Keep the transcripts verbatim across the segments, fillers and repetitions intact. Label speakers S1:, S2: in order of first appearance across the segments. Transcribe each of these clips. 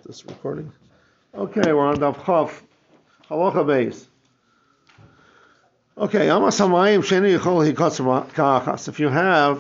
S1: this recording. Okay, we're on Daf Chaf, Halacha Beis. Okay, Amas Hamayim Sheni Yichol Hikatz Ka'achas. If you have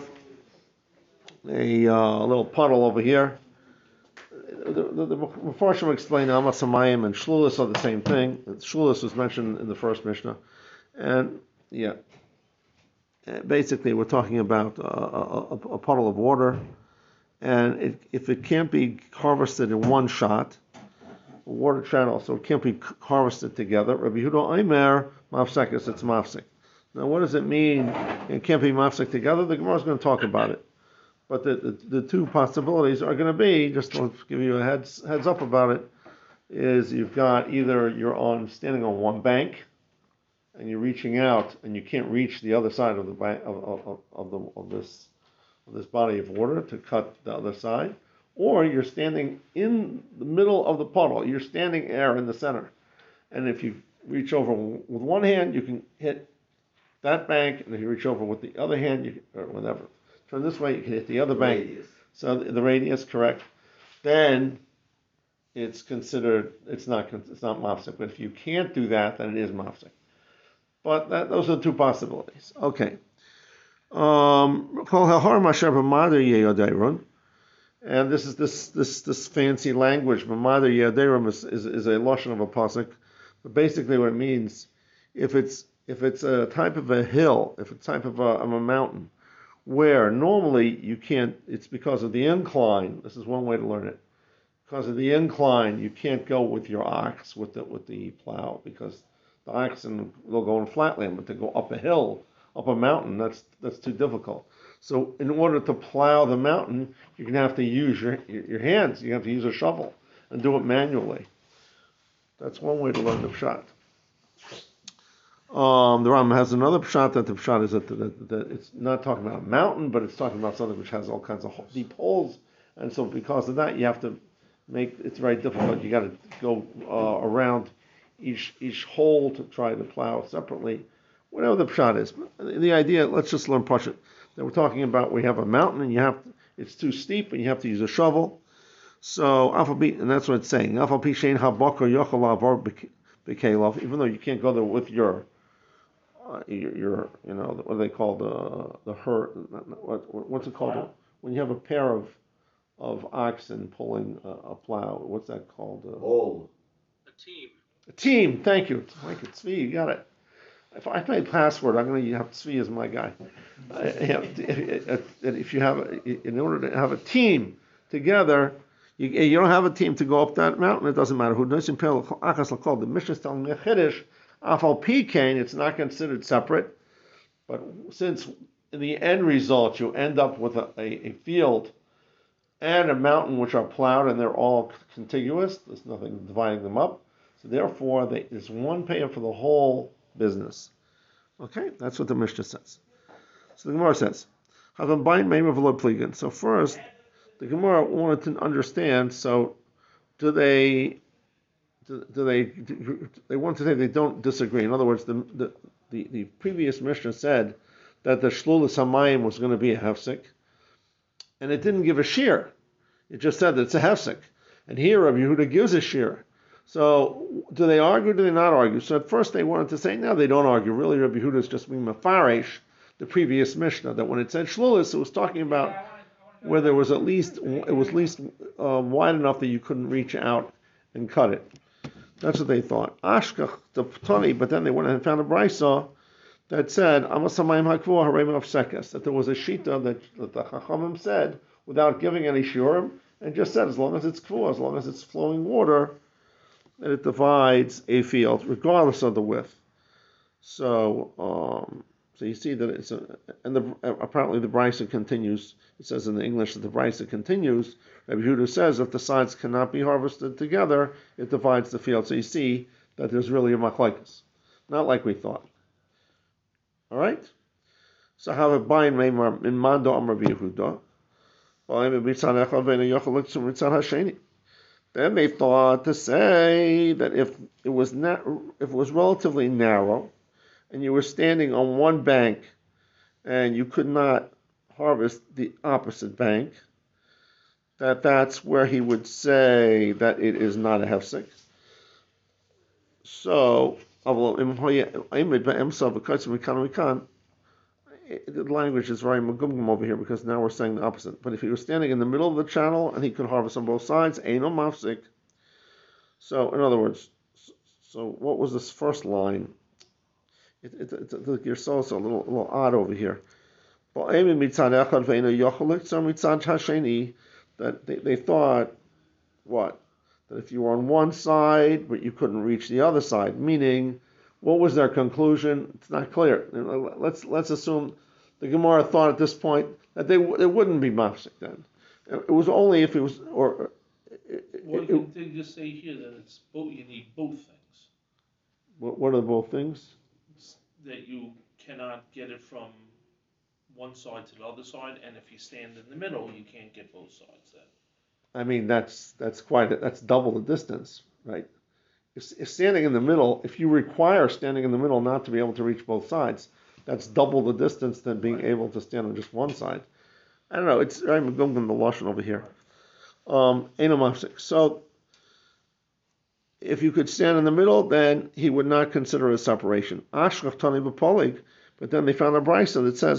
S1: a uh, little puddle over here, the, the, the Mepharshim explain Amas Hamayim and Shlulis are the same thing. Shlulis was mentioned in the first Mishnah, and yeah, basically we're talking about a, a, a puddle of water, and it, if it can't be harvested in one shot, a water channel, so it can't be harvested together. Rabbi Yehuda Omer mafsekes, it's mafsek. Now, what does it mean? It can't be mafsek together. The Gemara is going to talk about it, but the, the, the two possibilities are going to be, just to give you a heads heads up about it, is you've got either you're on standing on one bank, and you're reaching out, and you can't reach the other side of the bank of, of, of the of this of this body of water to cut the other side. Or you're standing in the middle of the puddle. You're standing there in the center. And if you reach over with one hand, you can hit that bank. And if you reach over with the other hand, you can, or whatever, turn this way, you can hit the other bank. Radius. So the, the radius, correct. Then it's considered, it's not it's not mafsek. But if you can't do that, then it is mafsek. But that, those are the two possibilities. Okay. Um, And this is this this this fancy language. Mamada Yaderim is, is is a lashon of a pasuk, but basically what it means, if it's if it's a type of a hill, if it's a type of a, of a mountain, where normally you can't, it's because of the incline. This is one way to learn it. Because of the incline, you can't go with your ox with the with the plow, because the oxen will go in flatland, but to go up a hill, up a mountain, that's that's too difficult. So in order to plow the mountain, you're going to have to use your your hands. You have to use a shovel and do it manually. That's one way to learn the pshat. Um, the Ram has another pshat, that the pshat is that, that, that it's not talking about a mountain, but it's talking about something which has all kinds of deep holes. And so because of that, you have to make, it's very difficult. You got to go uh, around each each hole to try to plow separately. Whatever the pshat is. But the idea, let's just learn pshat. That we're talking about, we have a mountain and you have to, it's too steep and you have to use a shovel. So alphabet, and that's what it's saying. Alphabet shein habakar yochel lavar bekelov. Even though you can't go there with your, uh, your, your, you know, what do they call the the herd? What, what's it called? When you have a pair of of oxen pulling a, a plow, what's that called?
S2: Oh,
S1: a team. A team. Thank you. Thank you, Tzvi. You got it. If I play password, I'm going to have Tzvi as my guy. Uh, if you have, a, in order to have a team together, you, you don't have a team to go up that mountain. It doesn't matter who does. The Mishnah is telling me a chiddush. Afal pikain, it's not considered separate. But since in the end result you end up with a, a, a field and a mountain which are plowed and they're all contiguous, there's nothing dividing them up. So therefore, they, there's one payer for the whole business. Okay, that's what the Mishnah says. So the Gemara says, so first, the Gemara wanted to understand, so do they, do, do they, do, they want to say they don't disagree. In other words, the the, the, the previous Mishnah said that the Shlulis Hamayim was going to be a hefsek, and it didn't give a shear. It just said that it's a hefsek. And here Rabbi Yehuda gives a shear. So, do they argue or do they not argue? So at first they wanted to say, no, they don't argue. Really, Rabbi Yehuda is just being mafarish, the previous Mishnah, that when it said shlulis, it was talking about where there was at least, it was at least uh, wide enough that you couldn't reach out and cut it. That's what they thought. Ashkach the Ptani, but then they went and found a brisa that said, Amasamayim hakvua harei mafsekes, that there was a shita that, that the Chachamim said, without giving any shiurim, and just said, as long as it's kvua, as long as it's flowing water, that it divides a field, regardless of the width. So, um, so you see that it's a, and the, apparently the brisa continues. It says in the English that the brisa continues. Rabbi Yehuda says if the sides cannot be harvested together, it divides the field. So you see that there's really a machlekes, not like we thought. All right. So have a bind in mando am Rabbi Yehuda. Then they thought to say that if it was not, if it was relatively narrow, and you were standing on one bank, and you could not harvest the opposite bank, that that's where he would say that it is not a hefsek. So, the language is very magumgum over here because now we're saying the opposite. But if he was standing in the middle of the channel and he could harvest on both sides, ain't no mafsik. So, in other words, so what was this first line? It, it, it, it, you're so, so a little, a little odd over here. That they, they thought, what? That if you were on one side, but you couldn't reach the other side, meaning, what was their conclusion? It's not clear. Let's let's assume the Gemara thought at this point that they it wouldn't be mafsik then. It was only if it was or.
S2: Well, you can just say here that it's both. You need both things.
S1: What what are both things?
S2: That you cannot get it from one side to the other side, and if you stand in the middle, you can't get both sides then.
S1: I mean, that's that's quite a, that's double the distance, right? If, if standing in the middle, if you require standing in the middle not to be able to reach both sides, that's double the distance than being right. able to stand on just one side. I don't know. It's I'm going to the lashon over here. Um, so if you could stand in the middle, then he would not consider a separation. Ashraf tani b'polig, but then they found a brisa that says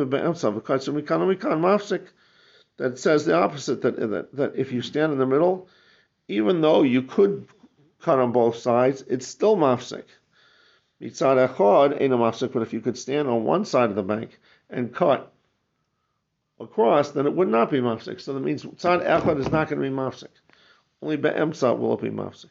S1: that says the opposite, that, that that if you stand in the middle, even though you could cut on both sides, it's still mafsik. Mitzad echad ain't a mafsik, but if you could stand on one side of the bank and cut across, then it would not be mafsik. So that means mitzad echad is not going to be mafsik. Only be'emsa will it be mafsik.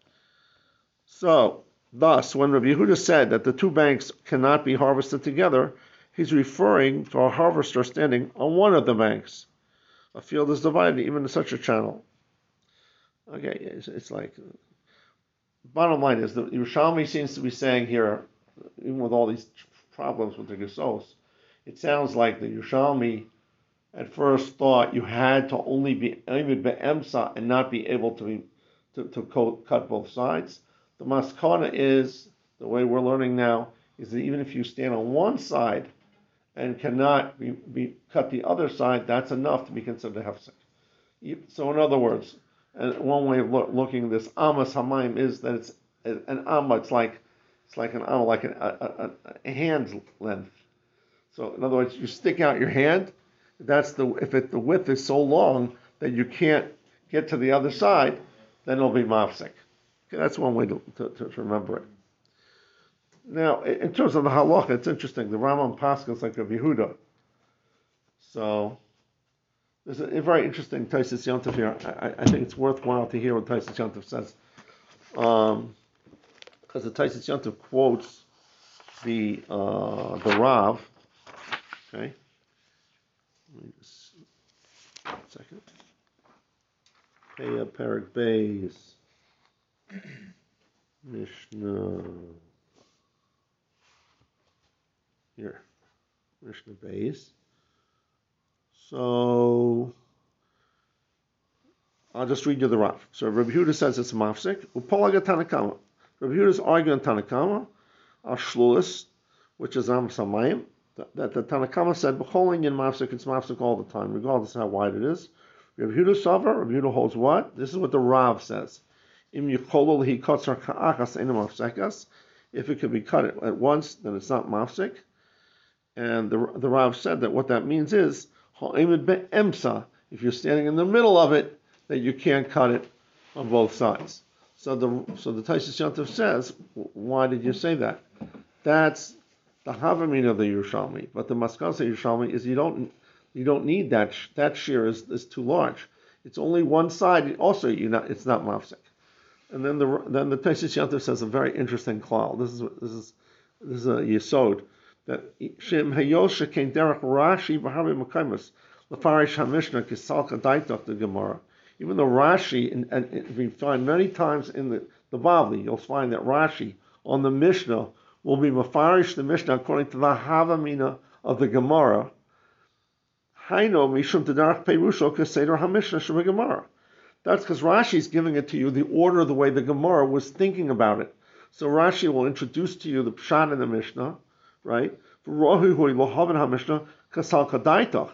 S1: So, thus, when Rabbi Yehuda said that the two banks cannot be harvested together, he's referring to a harvester standing on one of the banks. A field is divided even in such a channel. Okay, it's, it's like, bottom line is, the Yerushalmi seems to be saying here, even with all these problems with the Gesos, it sounds like the Yerushalmi at first thought you had to only be Amid Be'emsa and not be able to, be, to, to co- cut both sides. The Maskana is, the way we're learning now, is that even if you stand on one side and cannot be, be cut the other side, that's enough to be considered a hefsek. So in other words, and one way of lo- looking at this amas hamayim is that it's an amma. It's like it's like an amma, like an, a, a, a hand's length. So in other words, you stick out your hand. That's the if it, the width is so long that you can't get to the other side, then it'll be mafsek. Okay, that's one way to, to, to remember it. Now, in terms of the halacha, it's interesting. The Rambam Paschal is like a Yehuda. So, there's a, a very interesting Taisus Yontif here. I, I think it's worthwhile to hear what Taisus Yontif says. Um, because the Taisus Yontif quotes the uh, the Rav. Okay. Let me just see. One second. Peah Perek Beis. Mishnah. Here, Mishnah Beis. So, I'll just read you the Rav. So, Rabbi Yehuda says it's mafsik. Upolaga Tanakama. Rabbi Yehuda is arguing Tanakama, al Shlulis, which is Am Samayim, that, that the Tanakama said, B'choling in mafsik, it's mafsik all the time, regardless of how wide it is. Rabbi Yehuda Savar, Rabbi Yehuda holds what? This is what the Rav says. Im Yicholol he kotzar ka'achas ena mafsekas. If it could be cut at, at once, then it's not mafsik. And the the Rav said that what that means is ha'emid be'emsa. If you're standing in the middle of it, that you can't cut it on both sides. So the so the Taisus Yontif says, why did you say that? That's the Havamin of the Yerushalmi. But the Maskasa Yerushalmi is you don't you don't need that. That shear is, is too large. It's only one side. Also, you not it's not mafsik. And then the then the Taisus Yontif says a very interesting klal. This is this is this is a yesod. That Shem Hayosha came derech Rashi b'harbe mekaymus lefarish Hamishna kisalka daitach the Gemara. Even though Rashi, and, and we find many times in the, the Bavli, you'll find that Rashi on the Mishnah will be mafarish the Mishnah according to the Havamina of the Gemara. Haino mishum tedarach perusho keseder Hamishna shema Gemara. That's because Rashi is giving it to you the order of the way the Gemara was thinking about it. So Rashi will introduce to you the Pshat in the Mishnah, right? So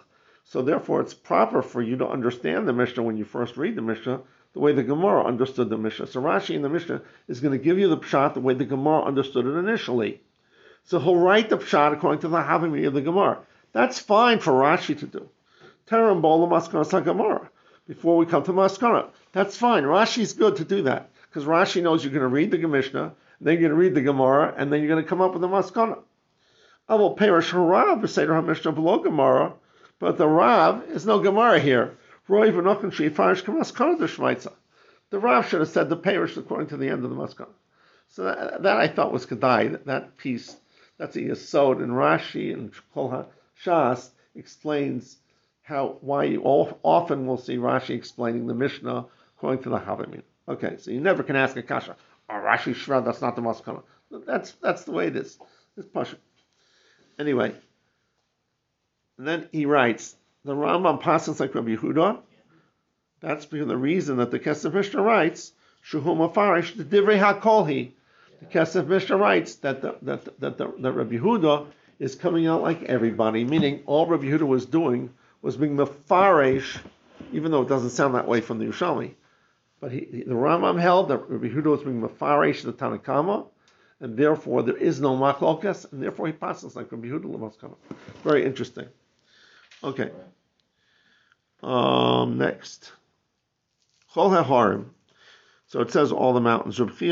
S1: So therefore, it's proper for you to understand the Mishnah when you first read the Mishnah the way the Gemara understood the Mishnah. So Rashi in the Mishnah is going to give you the pshat the way the Gemara understood it initially. So he'll write the pshat according to the Havamina of the Gemara. That's fine for Rashi to do. Terem bola maskana Gemara. Before we come to maskana, that's fine. Rashi's good to do that because Rashi knows you're going to read the Mishnah, then you're going to read the Gemara, and then you're going to come up with the maskana. I will perish Harav Seder HaMishnah below Gemara, but the Rav is no Gemara here. Roy v'nochen sheifarish k'maskana d'shmaitza. The Rav should have said the perish according to the end of the maskana. So that, that I thought was Kedai. That, that piece, that's a Yesod, and Rashi and Kol HaShas explains how why you all, often will see Rashi explaining the Mishnah according to the Havamina. Okay, so you never can ask a kasha. Oh, Rashi Shra, that's not the maskana. That's that's the way it is. It's pasha. Anyway, and then he writes, the Rambam passes like Rabbi Yehuda. That's because the reason that the Kesef Mishnah writes, Shuhu Mafarish, the Divrei HaKolhi. The Kesef Mishnah writes that the, that, that, the, that Rabbi Yehuda is coming out like everybody, meaning all Rabbi Yehuda was doing was being Mafarish, even though it doesn't sound that way from the Yerushalmi. But he, the Rambam held that Rabbi Yehuda was being Mafarish the Tanakama, and therefore there is no machlokas, and therefore he passes like Rabbi Yehuda l'maskana. Very interesting. Okay. Um, next. Chol haharim. So it says all the mountains. If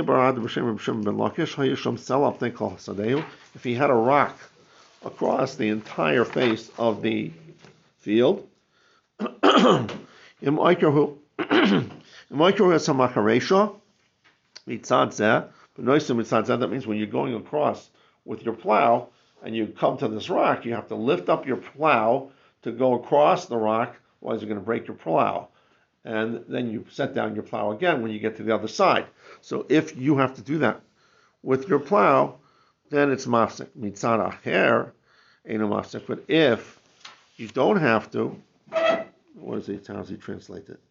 S1: he had a rock across the entire face of the field, that means when you're going across with your plow and you come to this rock, you have to lift up your plow to go across the rock, otherwise you're going to break your plow. And then you set down your plow again when you get to the other side. So if you have to do that with your plow, then it's mafsek. Mitzad acher, ain't no mafsek. But if you don't have to, what is it? How does he translate it?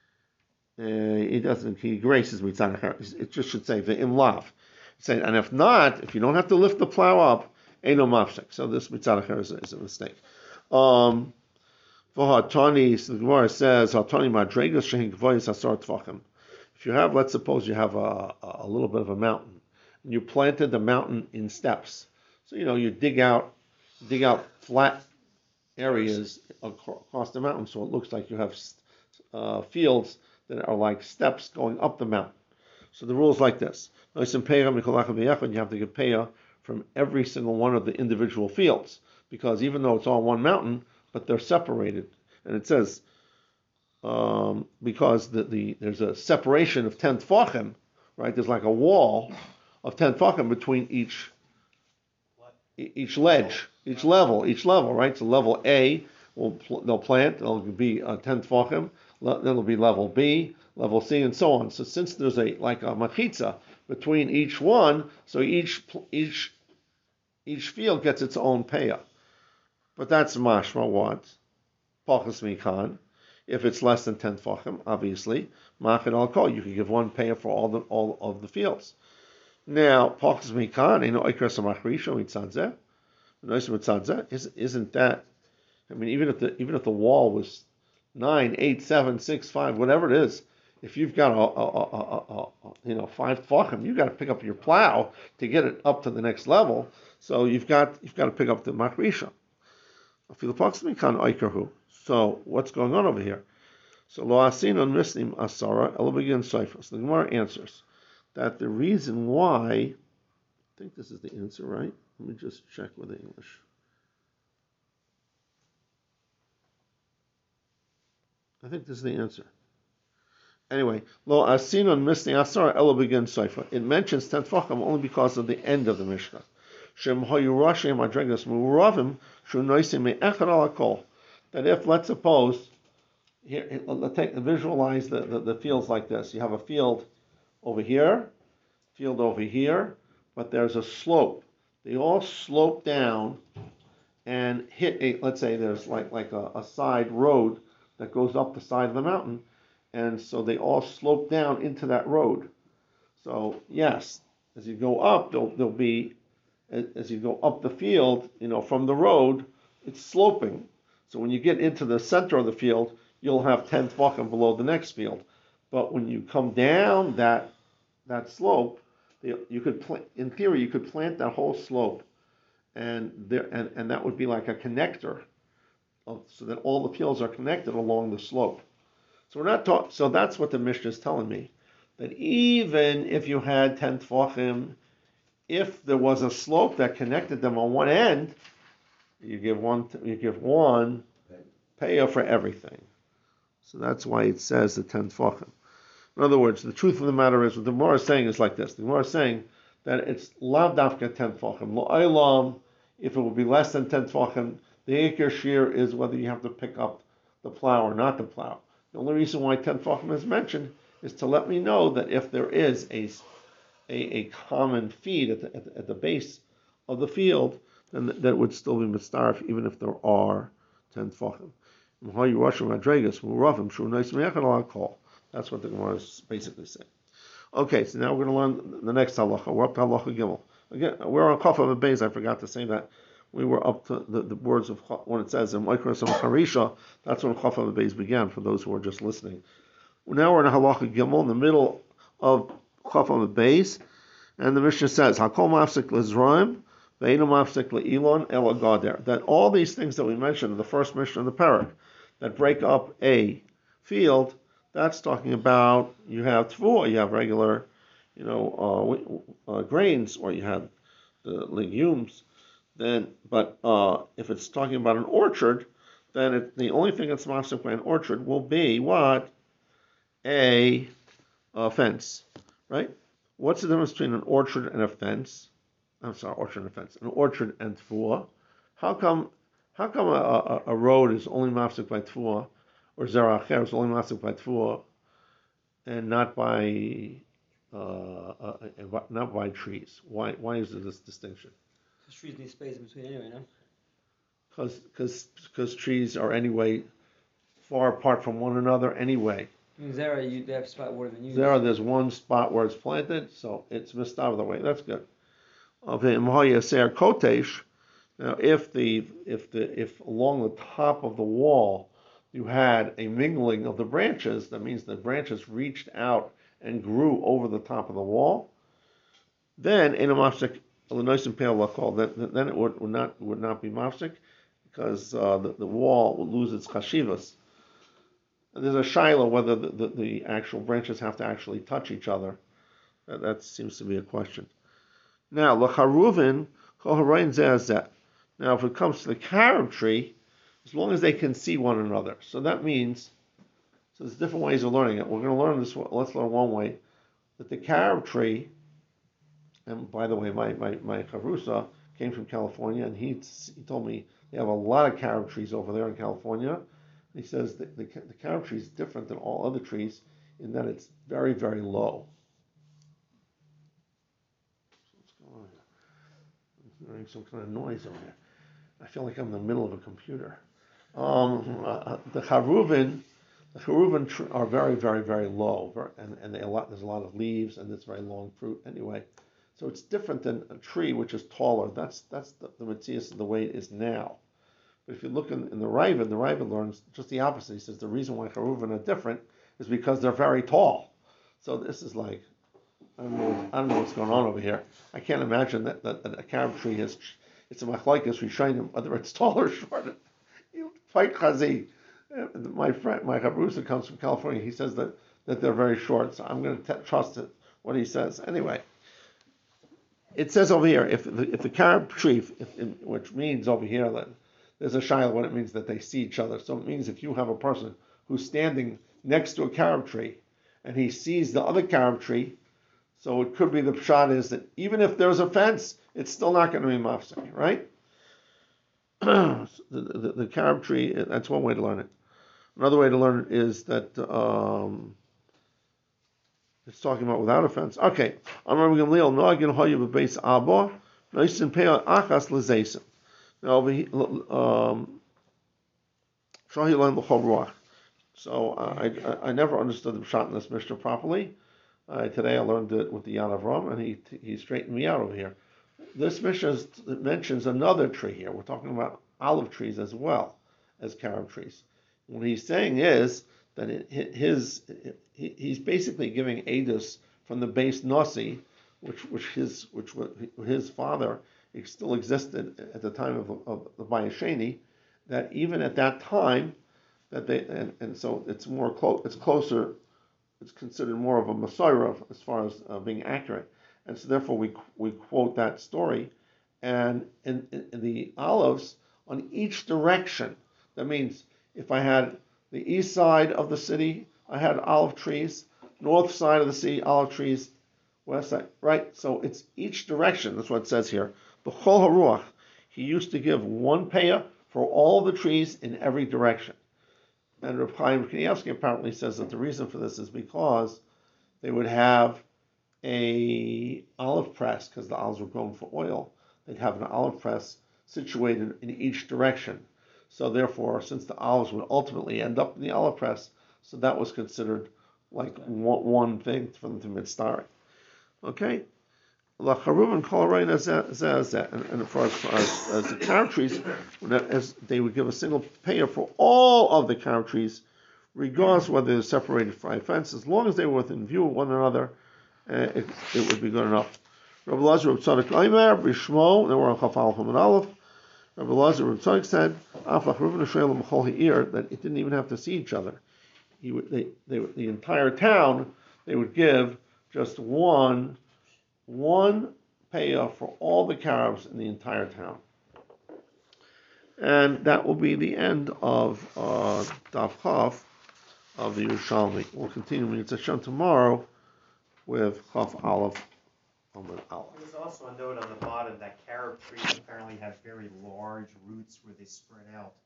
S1: Uh, he doesn't. He graces mitzad acher. It just should say the imlav. Say, and if not, if you don't have to lift the plow up, ain't no mafsek. So this mitzad acher is, is a mistake. Um, V'hatani, so the Gemara says, "Hatani madregas shehin gvoyis asar tvachim." If you have, let's suppose you have a, a little bit of a mountain, and you planted the mountain in steps. So you know you dig out, dig out flat areas across the mountain, so it looks like you have uh, fields that are like steps going up the mountain. So the rule is like this: you have to get payah from every single one of the individual fields, because even though it's all one mountain, but they're separated, and it says um, because the, the there's a separation of ten tfachim, right? There's like a wall of ten tfachim between each each ledge, each level, each level, right? So level A will they'll plant, it'll be uh, ten tfachim. Then it'll be level B, level C, and so on. So since there's a like a machitza between each one, so each each each field gets its own payah. But that's mashma what? Pachas mikan. If it's less than ten tfachim, obviously, machin al kol. You can give one payah for all the all of the fields. Now, pachas mikan, you know, ikras machrisha mitzadzeh, nois mitzadzeh. Isn't that? I mean, even if the even if the wall was nine, eight, seven, six, five, whatever it is, if you've got a, a, a, a, a you know five tfachim, you've got to pick up your plow to get it up to the next level. So you've got you've got to pick up the machrisha. So what's going on over here? So lo asin on misnim asara elabigin soifa. So the Gemara answers that the reason why, I think this is the answer, right? Let me just check with the English. I think this is the answer. Anyway, lo asin on misnim asara elabigin soifa. It mentions ten tfachim only because of the end of the Mishnah. That if, let's suppose, here, let's take, visualize the, the, the fields like this. You have a field over here, field over here, but there's a slope. They all slope down and hit a, let's say there's like, like a, a side road that goes up the side of the mountain, and so they all slope down into that road. So yes, as you go up, there'll, there'll be as you go up the field, you know, from the road, it's sloping. So when you get into the center of the field, you'll have ten tefachim below the next field. But when you come down that that slope, you could plant, in theory, you could plant that whole slope, and there and, and that would be like a connector, of, so that all the fields are connected along the slope. So we're not talking. So that's what the Mishnah is telling me, that even if you had ten tefachim, if there was a slope that connected them on one end, you give one. You give one payoff for everything. So that's why it says the ten tefachim. In other words, the truth of the matter is, what the Gemara is saying is like this. The Gemara is saying that it's lav dafka ten tefachim. Lo olam, if it would be less than ten tefachim, the ikar shear is whether you have to pick up the plow or not the plow. The only reason why ten tefachim is mentioned is to let me know that if there is a, a, a common feed at the, at, the, at the base of the field, then that it would still be mitzaref even if there are ten tefachim. That's what the Gemara is basically saying. Okay, so now we're going to learn the next halacha. We're up to halacha gimel. Again, we're on Chaf of Beis. I forgot to say that. We were up to the, the words of when it says in Ma'ikros of Harisha. That's when Chaf of Beis began. For those who are just listening, now we're in halacha gimel in the middle of Chaf of Beis, and the Mishnah says Hakol mafsik lezroim ve'enu mafsik le'ilon ela gader. That all these things that we mentioned in the first Mishnah of the parak that break up a field. That's talking about you have tefua, you have regular, you know, uh, uh, grains, or you have the legumes. Then, but uh, if it's talking about an orchard, then it, the only thing that's mafsik by an orchard will be what? A, a fence, right? What's the difference between an orchard and a fence? I'm sorry, orchard and a fence. An orchard and tefua. How come? How come a, a, a road is only mafsik by tefua? Or zera acher is only mafsik by tefua, and not by uh, uh, not by trees. Why? Why is there this distinction?
S3: Because trees need space in between anyway, no?
S1: Because because because trees are anyway far apart from one another anyway.
S3: I mean, zera, you they have spot more than you.
S1: Zera, there's one spot where it's planted, so it's missed out of the way. That's good. Okay, imhoya kotesh. Now, if the if the if along the top of the wall you had a mingling of the branches, that means the branches reached out and grew over the top of the wall, then in a mafsik, then then it would, would not would not be mafsik, because uh, the, the wall would lose its chashivas. And there's a shaila whether the, the, the actual branches have to actually touch each other. That, that seems to be a question. Now, l'charuvin kol harayin zeh. Now, if it comes to the carob tree, as long as they can see one another. So that means, so there's different ways of learning it. We're going to learn this, let's learn one way, that the carob tree, and by the way, my, my, my chavrusa came from California, and he, he told me they have a lot of carob trees over there in California. He says that the, the carob tree is different than all other trees in that it's very, very low. What's going on here? I'm hearing some kind of noise over here. I feel like I'm in the middle of a computer. Um, uh, the charuvin, the charuvin tr- are very, very, very low, very, and, and they a lot, there's a lot of leaves, and it's very long fruit anyway. So it's different than a tree which is taller. That's that's the, the Matthias the way it is now. But if you look in, in the Ravid, the Ravid learns just the opposite. He says the reason why charuvin are different is because they're very tall. So this is like, I don't know, I don't know what's going on over here. I can't imagine that, that, that a carob tree has, it's a machlokes rishonim, whether it's tall or short. You fight chazi. My friend, my chavrusa comes from California. He says that, that they're very short, so I'm going to t- trust it, what he says. Anyway, it says over here, if the, if the carob tree, if, if, which means over here that there's a shaila what it means that they see each other. So it means if you have a person who's standing next to a carob tree and he sees the other carob tree, so it could be the pshat is that even if there's a fence, it's still not going to be mafsek, right? the, the, the carob tree, that's one way to learn it. Another way to learn it is that um, it's talking about without a fence. Okay. Now, over here, um, so uh, I, I I never understood the pshat in this Mishnah properly. Uh, today I learned it with the Yad Avram, and he he straightened me out over here. This Mishnah mentions another tree here. We're talking about olive trees as well, as carob trees. What he's saying is that it, his he's basically giving edus from the base Nasi, which which his which his father still existed at the time of, of the Bayesheni, that even at that time, that they and, and so it's more close, it's closer, it's considered more of a Messiah as far as uh, being accurate, and so therefore we we quote that story, and in, in, in the olives on each direction. That means if I had the east side of the city, I had olive trees, north side of the city, olive trees, west side, right? So it's each direction. That's what it says here. The Chol HaRuach, he used to give one payah for all the trees in every direction. And Reb Chaim Kanievsky apparently says that the reason for this is because they would have a olive press, because the olives were grown for oil. They'd have an olive press situated in each direction. So therefore, since the olives would ultimately end up in the olive press, so that was considered like one, one thing for them to mitzvah. Okay? La Charuv and Kol says that, and as far as, as, as the carob trees, as they would give a single payer for all of the carob trees, regardless of whether they're separated by a fence, as long as they were within view of one another, uh, it, it would be good enough. Rabbi Lazar Reb Tzadok Omer, Bishmo, they were on Chaf Aleph and Aleph. Rabbi Lazar Reb Tzadok said, that it didn't even have to see each other. He would, they, they, the entire town, they would give just one, one payah for all the carobs in the entire town. And that will be the end of uh, Daf Chaf of the Yerushalmi. We'll continue with Hashem tomorrow with Chaf Aleph.
S4: There's also a note on the bottom that carob trees apparently have very large roots where they spread out.